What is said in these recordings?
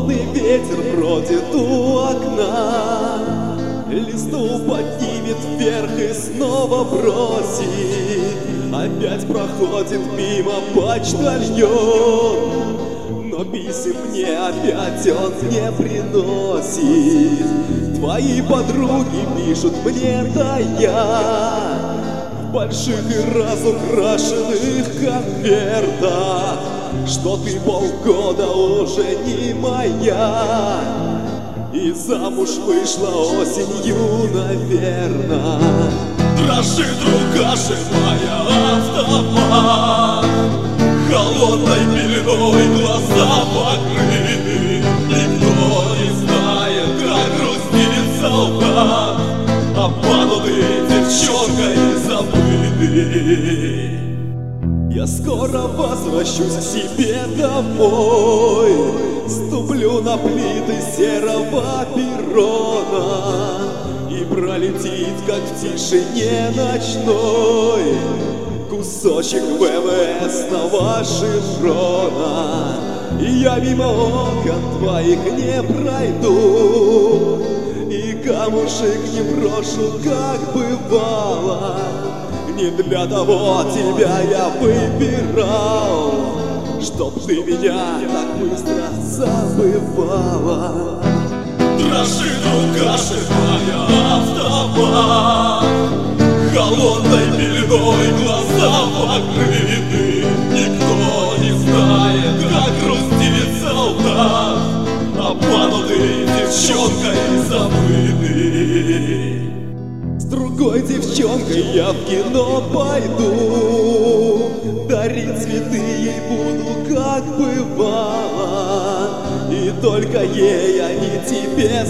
Холодный ветер бродит у окна, листву поднимет вверх и снова бросит. Опять проходит мимо почтальон, но писем мне опять он не приносит. Твои подруги пишут мне тая в больших и разукрашенных конвертах, что ты полгода уже не моя, и замуж вышла осенью, наверно. Дрожит рука, сжимая автомат, холодной пеленой глаза покрыты. Никто не знает, как грустит солдат, обманутый девчонкой забытый. Я скоро возвращусь к себе домой, ступлю на плиты серого перрона, и пролетит, как в тишине ночной, кусочек ВВСного шифрона. И я мимо окон твоих не пройду, и камушек не брошу, как бывало. Не для того тебя я выбирал, чтоб ты меня так быстро забывала. Дрожит рука, сжимая автомат, холодной пеленой глаза покрыты. Никто не знает, как грустит солдат, обманутый девчонкой забытый. С другой девчонкой я в кино пойду, дарить цветы ей буду, как бывало, и только ей о не тебе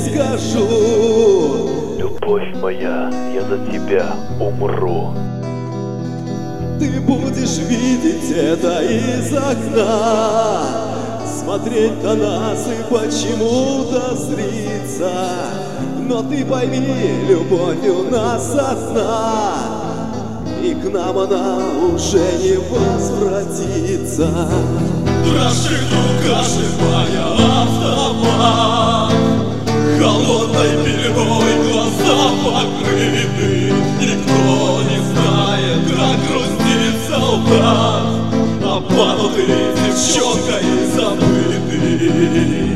скажу: любовь моя, я за тебя умру. Ты будешь видеть это из окна, смотреть на нас и почему-то злиться. Но ты пойми, любовь у нас одна, и к нам она уже не возвратится. Дрожит рука, сжимая автомат, холодной пеленой глаза покрыты. Никто не знает, как грустит солдат, обманутый девчонкой забытый.